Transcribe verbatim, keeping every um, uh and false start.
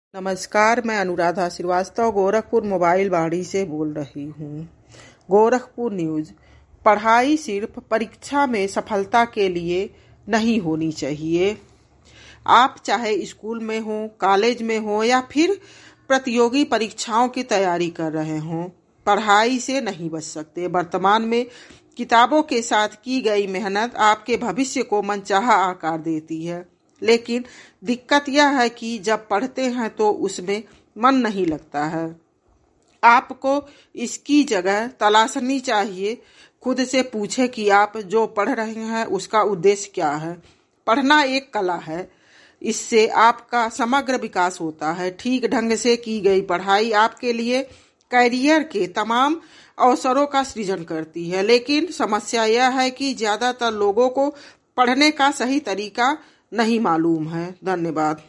नमस्कार, मैं अनुराधा श्रीवास्तव गोरखपुर मोबाइल वाणी से बोल रही हूँ। गोरखपुर न्यूज़। पढ़ाई सिर्फ परीक्षा में सफलता के लिए नहीं होनी चाहिए। आप चाहे स्कूल में हो, कॉलेज में हो या फिर प्रतियोगी परीक्षाओं की तैयारी कर रहे हों, पढ़ाई से नहीं बच सकते। वर्तमान में किताबों के साथ की गई मेहनत आपके भविष्य को मनचाहा आकार देती है, लेकिन दिक्कत यह है कि जब पढ़ते हैं तो उसमें मन नहीं लगता है। आपको इसकी जगह तलाशनी चाहिए। खुद से पूछे कि आप जो पढ़ रहे हैं उसका उद्देश्य क्या है। पढ़ना एक कला है, इससे आपका समग्र विकास होता है। ठीक ढंग से की गई पढ़ाई आपके लिए कैरियर के तमाम अवसरों का सृजन करती है, लेकिन समस्या यह है कि ज़्यादातर लोगों को पढ़ने का सही तरीका नहीं मालूम है। धन्यवाद।